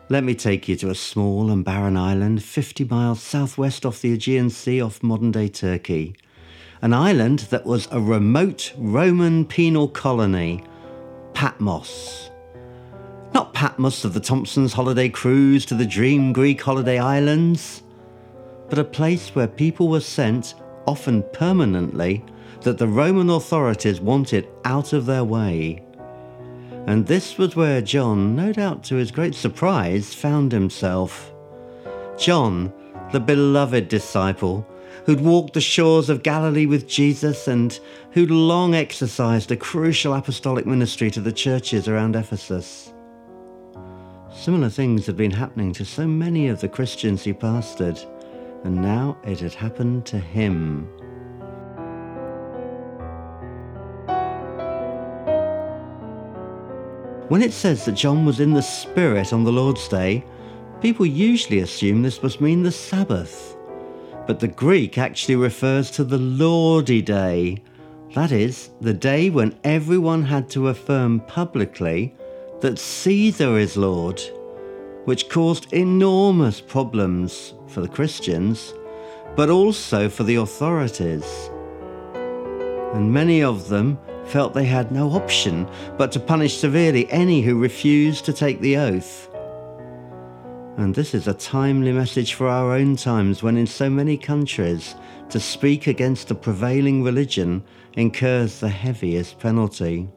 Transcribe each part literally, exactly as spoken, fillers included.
Let me take you to a small and barren island fifty miles southwest off the Aegean Sea off modern-day Turkey. An island that was a remote Roman penal colony, Patmos. Not Patmos of the Thompsons' holiday cruise to the dream Greek holiday islands, but a place where people were sent, often permanently, that the Roman authorities wanted out of their way. And this was where John, no doubt to his great surprise, found himself. John, the beloved disciple, who'd walked the shores of Galilee with Jesus and who'd long exercised a crucial apostolic ministry to the churches around Ephesus. Similar things had been happening to so many of the Christians he pastored, and now it had happened to him. When it says that John was in the Spirit on the Lord's Day, people usually assume this must mean the Sabbath. But the Greek actually refers to the Lordly Day, that is, the day when everyone had to affirm publicly that Caesar is Lord, which caused enormous problems for the Christians, but also for the authorities. And many of them felt they had no option but to punish severely any who refused to take the oath. And this is a timely message for our own times when in so many countries to speak against the prevailing religion incurs the heaviest penalty.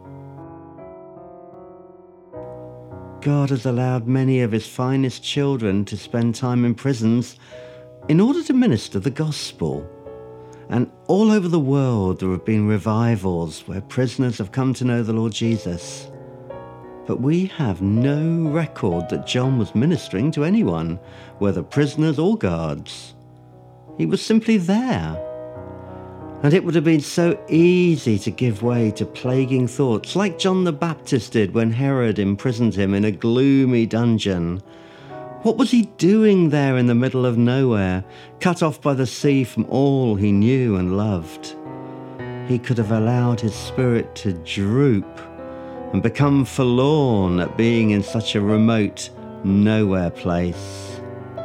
God has allowed many of his finest children to spend time in prisons in order to minister the gospel. And all over the world there have been revivals where prisoners have come to know the Lord Jesus. But we have no record that John was ministering to anyone, whether prisoners or guards. He was simply there. And it would have been so easy to give way to plaguing thoughts, like John the Baptist did when Herod imprisoned him in a gloomy dungeon. What was he doing there in the middle of nowhere, cut off by the sea from all he knew and loved? He could have allowed his spirit to droop and become forlorn at being in such a remote, nowhere place.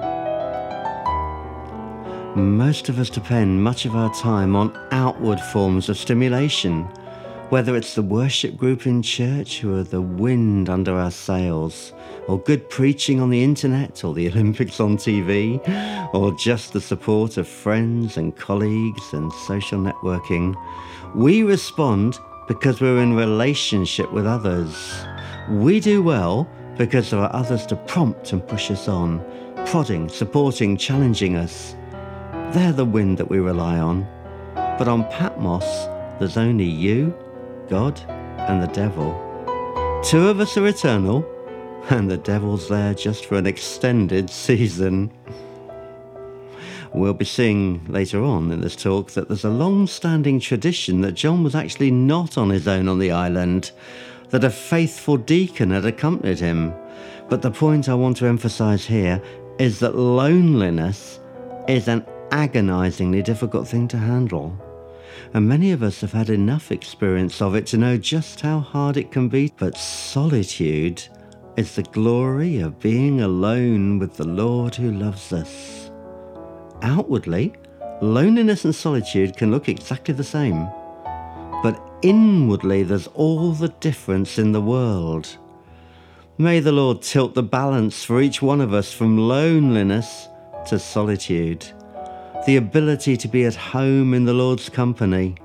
Most of us depend much of our time on outward forms of stimulation, whether it's the worship group in church who are the wind under our sails, or good preaching on the internet, or the Olympics on T V, or just the support of friends and colleagues and social networking. We respond because we're in relationship with others. We do well because there are others to prompt and push us on, prodding, supporting, challenging us. They're the wind that we rely on. But on Patmos, there's only you, God, and the devil. Two of us are eternal, and the devil's there just for an extended season. We'll be seeing later on in this talk that there's a long-standing tradition that John was actually not on his own on the island, that a faithful deacon had accompanied him. But the point I want to emphasize here is that loneliness is an agonizingly difficult thing to handle. And many of us have had enough experience of it to know just how hard it can be. But solitude is the glory of being alone with the Lord who loves us. Outwardly, loneliness and solitude can look exactly the same. But inwardly, there's all the difference in the world. May the Lord tilt the balance for each one of us from loneliness to solitude, the ability to be at home in the Lord's company.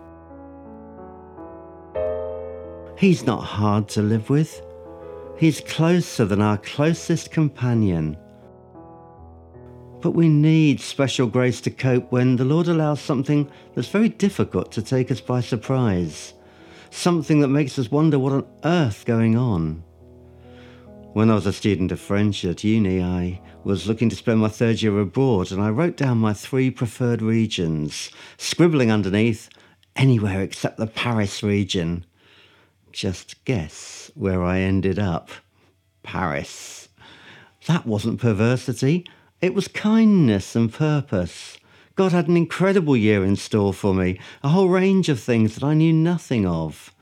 He's not hard to live with. He's closer than our closest companion. But we need special grace to cope when the Lord allows something that's very difficult to take us by surprise, something that makes us wonder what on earth going on. When I was a student of French at uni, I was looking to spend my third year abroad, and I wrote down my three preferred regions, scribbling underneath, anywhere except the Paris region. Just guess where I ended up. Paris. That wasn't perversity. It was kindness and purpose. God had an incredible year in store for me, a whole range of things that I knew nothing of.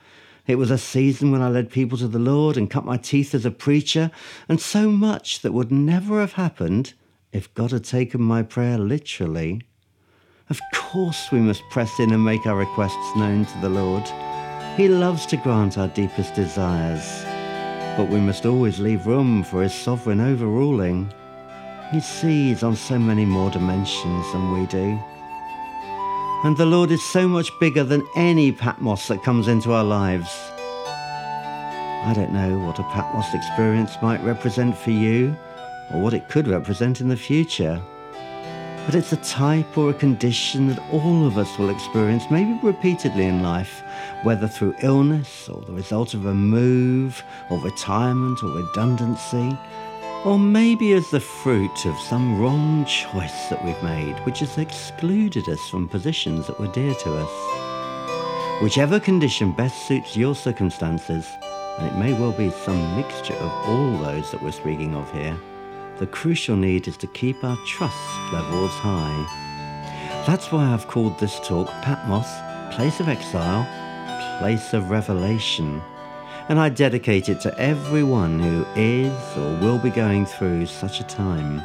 It was a season when I led people to the Lord and cut my teeth as a preacher, and so much that would never have happened if God had taken my prayer literally. Of course we must press in and make our requests known to the Lord. He loves to grant our deepest desires, but we must always leave room for his sovereign overruling. He sees on so many more dimensions than we do. And the Lord is so much bigger than any Patmos that comes into our lives. I don't know what a Patmos experience might represent for you, or what it could represent in the future. But it's a type or a condition that all of us will experience, maybe repeatedly in life, whether through illness or the result of a move or retirement or redundancy, or maybe as the fruit of some wrong choice that we've made, which has excluded us from positions that were dear to us. Whichever condition best suits your circumstances, and it may well be some mixture of all those that we're speaking of here, the crucial need is to keep our trust levels high. That's why I've called this talk Patmos, Place of Exile, Place of Revelation. And I dedicate it to everyone who is or will be going through such a time.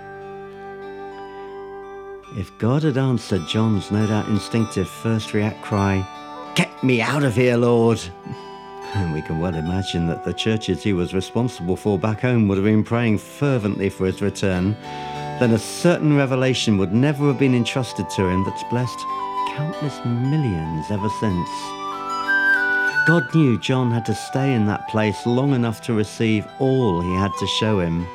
If God had answered John's no doubt instinctive first react cry, "Get me out of here, Lord!" And we can well imagine that the churches he was responsible for back home would have been praying fervently for his return, then a certain revelation would never have been entrusted to him that's blessed countless millions ever since. God knew John had to stay in that place long enough to receive all he had to show him.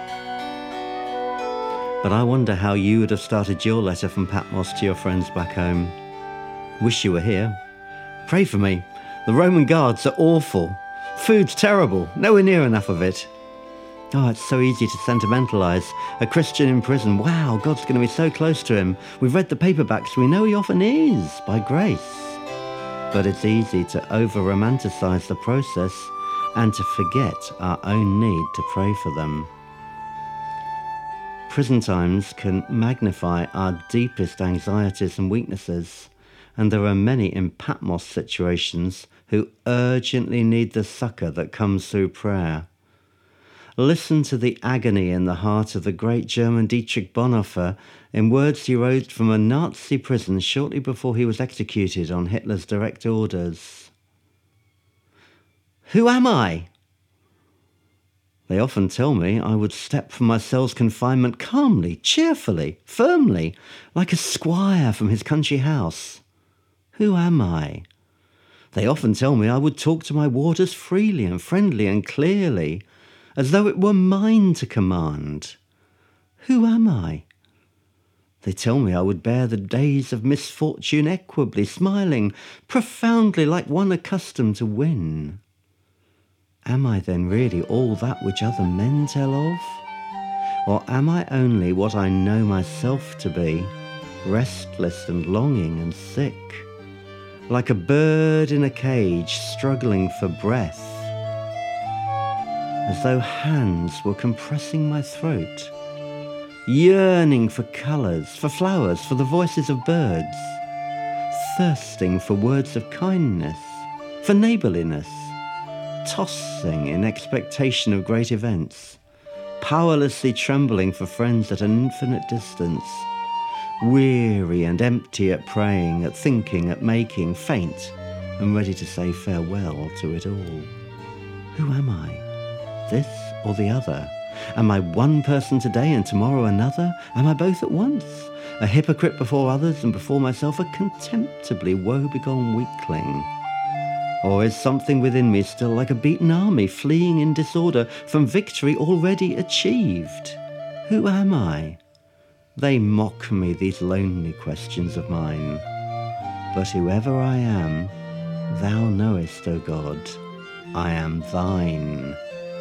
But I wonder how you would have started your letter from Patmos to your friends back home. Wish you were here. Pray for me. The Roman guards are awful. Food's terrible. Nowhere near enough of it. Oh, it's so easy to sentimentalise. A Christian in prison. Wow, God's going to be so close to him. We've read the paperbacks. We know he often is, by grace. But it's easy to over-romanticise the process and to forget our own need to pray for them. Prison times can magnify our deepest anxieties and weaknesses, and there are many in Patmos situations who urgently need the succour that comes through prayer. Listen to the agony in the heart of the great German Dietrich Bonhoeffer in words he wrote from a Nazi prison shortly before he was executed on Hitler's direct orders. "Who am I? They often tell me I would step from my cell's confinement calmly, cheerfully, firmly, like a squire from his country house. Who am I? They often tell me I would talk to my warders freely and friendly and clearly, as though it were mine to command. Who am I? They tell me I would bear the days of misfortune equably, smiling profoundly like one accustomed to win. Am I then really all that which other men tell of? Or am I only what I know myself to be, restless and longing and sick, like a bird in a cage struggling for breath, as though hands were compressing my throat, yearning for colours, for flowers, for the voices of birds, thirsting for words of kindness, for neighbourliness, tossing in expectation of great events, powerlessly trembling for friends at an infinite distance, weary and empty at praying, at thinking, at making, faint and ready to say farewell to it all. Who am I? This or the other? Am I one person today and tomorrow another? Am I both at once? A hypocrite before others and before myself, a contemptibly woe-begone weakling? Or is something within me still like a beaten army fleeing in disorder from victory already achieved? Who am I? They mock me, these lonely questions of mine. But whoever I am, thou knowest, O God, I am thine.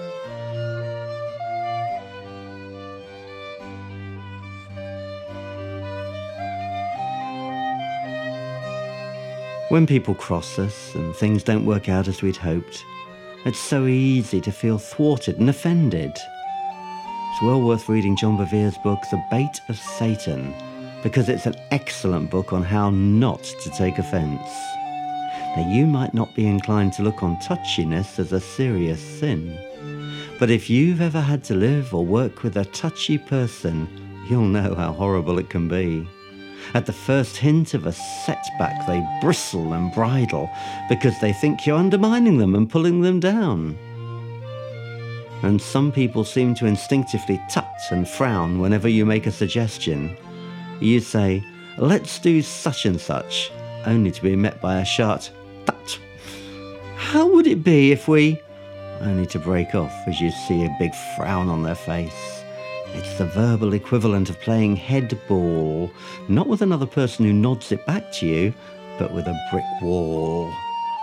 When people cross us and things don't work out as we'd hoped, it's so easy to feel thwarted and offended. It's well worth reading John Bevere's book, The Bait of Satan, because it's an excellent book on how not to take offence. Now, you might not be inclined to look on touchiness as a serious sin, but if you've ever had to live or work with a touchy person, you'll know how horrible it can be. At the first hint of a setback, they bristle and bridle because they think you're undermining them and pulling them down. And some people seem to instinctively tut and frown whenever you make a suggestion. You say, "Let's do such and such," only to be met by a sharp tut. "How would it be if we..." only to break off as you see a big frown on their face. It's the verbal equivalent of playing headball, not with another person who nods it back to you, but with a brick wall.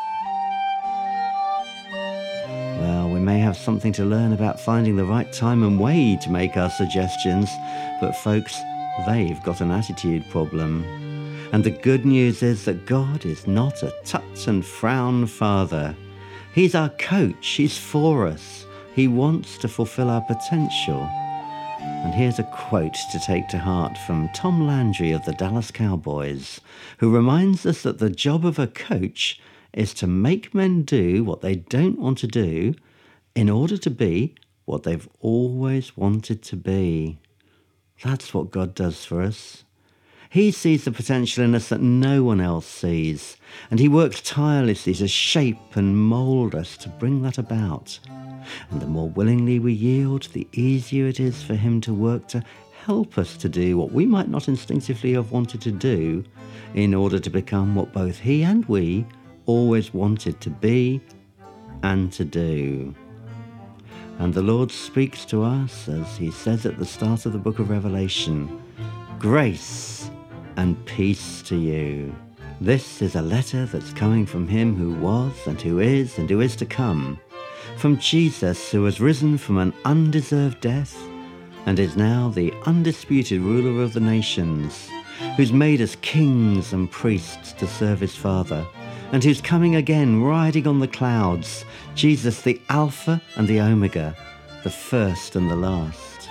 Well, we may have something to learn about finding the right time and way to make our suggestions, but folks, they've got an attitude problem. And the good news is that God is not a tut and frown father. He's our coach. He's for us. He wants to fulfill our potential. And here's a quote to take to heart from Tom Landry of the Dallas Cowboys, who reminds us that the job of a coach is to make men do what they don't want to do in order to be what they've always wanted to be. That's what God does for us. He sees the potential in us that no one else sees, and he works tirelessly to shape and mould us to bring that about. And the more willingly we yield, the easier it is for him to work to help us to do what we might not instinctively have wanted to do in order to become what both he and we always wanted to be and to do. And the Lord speaks to us, as he says at the start of the book of Revelation, "Grace and peace to you." This is a letter that's coming from him who was and who is and who is to come, from Jesus, who has risen from an undeserved death and is now the undisputed ruler of the nations, who's made us kings and priests to serve his Father, and who's coming again riding on the clouds, Jesus the Alpha and the Omega, the first and the last.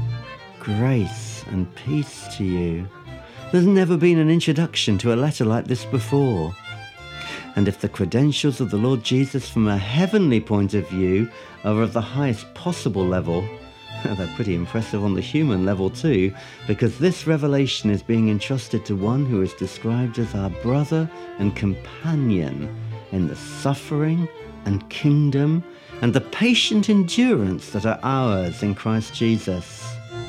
Grace and peace to you. There's never been an introduction to a letter like this before. And if the credentials of the Lord Jesus from a heavenly point of view are of the highest possible level, they're pretty impressive on the human level too, because this revelation is being entrusted to one who is described as our brother and companion in the suffering and kingdom and the patient endurance that are ours in Christ Jesus.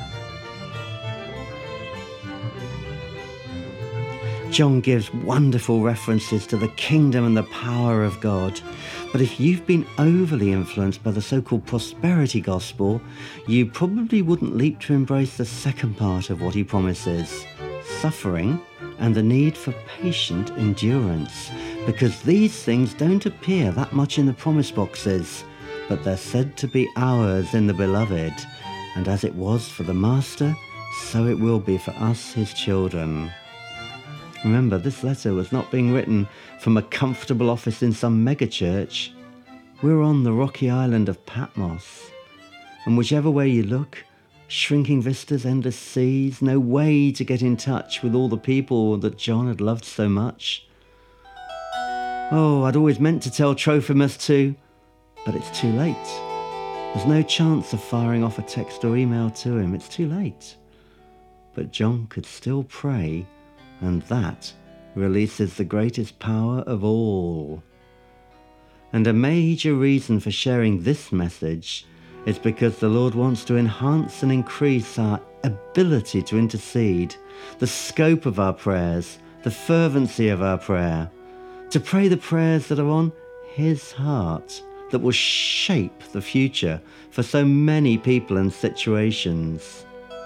John gives wonderful references to the kingdom and the power of God. But if you've been overly influenced by the so-called prosperity gospel, you probably wouldn't leap to embrace the second part of what he promises, suffering and the need for patient endurance, because these things don't appear that much in the promise boxes, but they're said to be ours in the beloved. And as it was for the Master, so it will be for us, his children. Remember, this letter was not being written from a comfortable office in some megachurch. We're on the rocky island of Patmos, and whichever way you look, shrinking vistas, endless seas, no way to get in touch with all the people that John had loved so much. Oh, I'd always meant to tell Trophimus to, but it's too late. There's no chance of firing off a text or email to him. It's too late. But John could still pray, and that releases the greatest power of all. And a major reason for sharing this message is because the Lord wants to enhance and increase our ability to intercede, the scope of our prayers, the fervency of our prayer, to pray the prayers that are on his heart, that will shape the future for so many people and situations.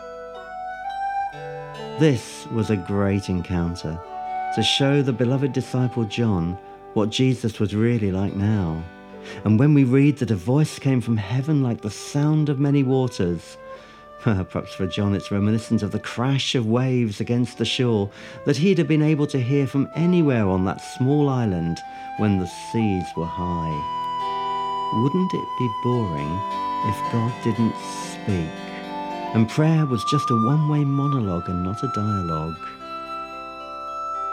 This was a great encounter to show the beloved disciple John what Jesus was really like now. And when we read that a voice came from heaven like the sound of many waters, perhaps for John it's reminiscent of the crash of waves against the shore that he'd have been able to hear from anywhere on that small island when the seas were high. Wouldn't it be boring if God didn't speak? And prayer was just a one-way monologue and not a dialogue.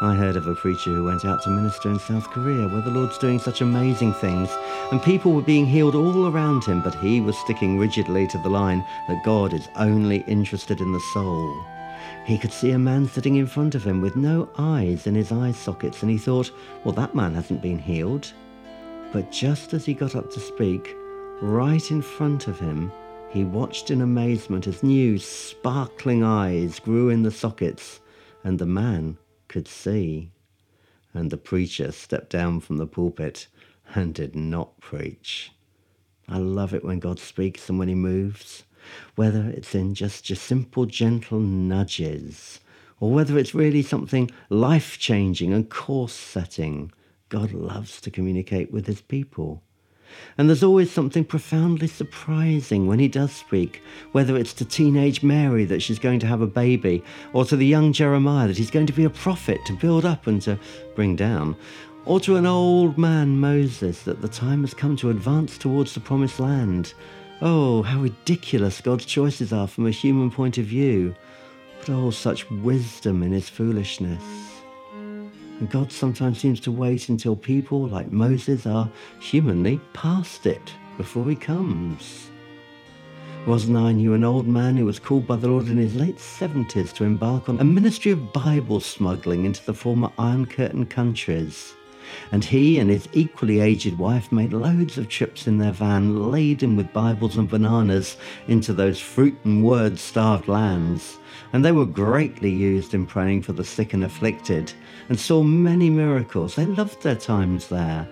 I heard of a preacher who went out to minister in South Korea, where the Lord's doing such amazing things, and people were being healed all around him, but he was sticking rigidly to the line that God is only interested in the soul. He could see a man sitting in front of him with no eyes in his eye sockets, and he thought, well, that man hasn't been healed. But just as he got up to speak, right in front of him, he watched in amazement as new, sparkling eyes grew in the sockets, and the man could see. And the preacher stepped down from the pulpit and did not preach. I love it when God speaks and when he moves, whether it's in just your simple, gentle nudges, or whether it's really something life-changing and course-setting. God loves to communicate with his people. And there's always something profoundly surprising when he does speak, whether it's to teenage Mary that she's going to have a baby, or to the young Jeremiah that he's going to be a prophet to build up and to bring down, or to an old man Moses that the time has come to advance towards the promised land. Oh, how ridiculous God's choices are from a human point of view, but oh, such wisdom in his foolishness. And God sometimes seems to wait until people like Moses are humanly past it before he comes. Wasn't I knew an old man who was called by the Lord in his late seventies to embark on a ministry of Bible smuggling into the former Iron Curtain countries. And he and his equally aged wife made loads of trips in their van laden with Bibles and bananas into those fruit and word-starved lands. And they were greatly used in praying for the sick and afflicted, and saw many miracles. They loved their times there.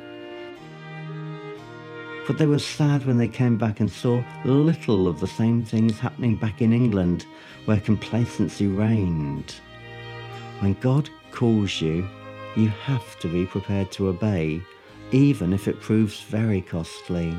But they were sad when they came back and saw little of the same things happening back in England, where complacency reigned. When God calls you, you have to be prepared to obey, even if it proves very costly.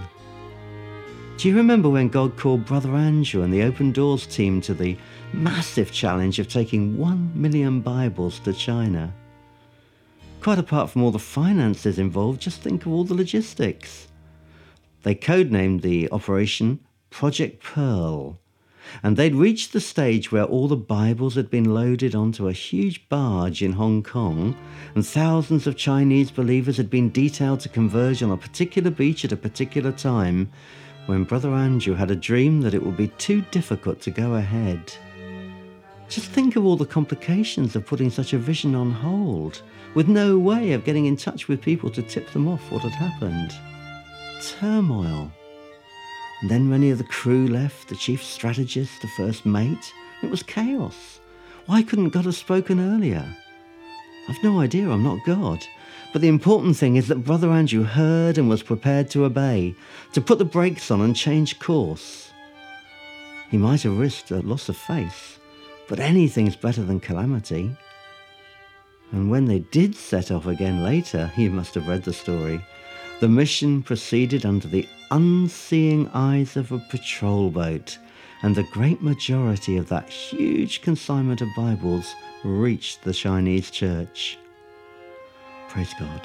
Do you remember when God called Brother Andrew and the Open Doors team to the massive challenge of taking one million Bibles to China? Quite apart from all the finances involved, just think of all the logistics. They codenamed the operation Project Pearl, and they'd reached the stage where all the Bibles had been loaded onto a huge barge in Hong Kong, and thousands of Chinese believers had been detailed to converge on a particular beach at a particular time, when Brother Andrew had a dream that it would be too difficult to go ahead. Just think of all the complications of putting such a vision on hold, with no way of getting in touch with people to tip them off what had happened. Turmoil. And then many of the crew left, the chief strategist, the first mate. It was chaos. Why couldn't God have spoken earlier? I've no idea, I'm not God. But the important thing is that Brother Andrew heard and was prepared to obey, to put the brakes on and change course. He might have risked a loss of face, but anything's better than calamity. And when they did set off again later, you must have read the story, the mission proceeded under the unseeing eyes of a patrol boat, and the great majority of that huge consignment of Bibles reached the Chinese church. Praise God.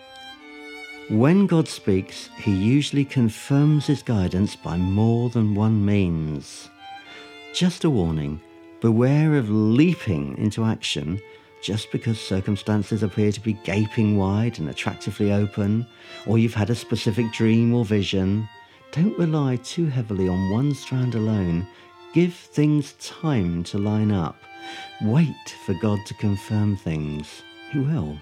When God speaks, he usually confirms his guidance by more than one means. Just a warning, beware of leaping into action just because circumstances appear to be gaping wide and attractively open, or you've had a specific dream or vision. Don't rely too heavily on one strand alone. Give things time to line up. Wait for God to confirm things. He will.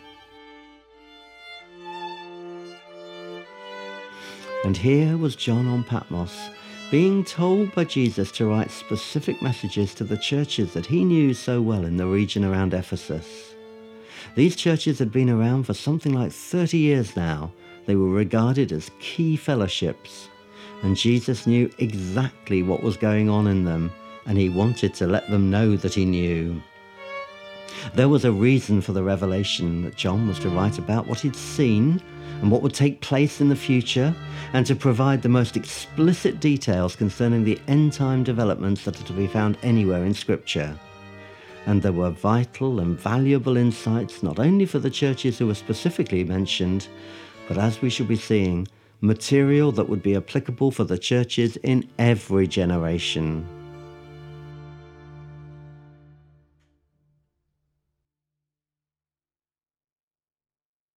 And here was John on Patmos, being told by Jesus to write specific messages to the churches that he knew so well in the region around Ephesus. These churches had been around for something like thirty years now. They were regarded as key fellowships, and Jesus knew exactly what was going on in them, and he wanted to let them know that he knew. There was a reason for the revelation that John was to write about what he'd seen and what would take place in the future, and to provide the most explicit details concerning the end-time developments that are to be found anywhere in Scripture. And there were vital and valuable insights not only for the churches who were specifically mentioned, but as we shall be seeing, material that would be applicable for the churches in every generation.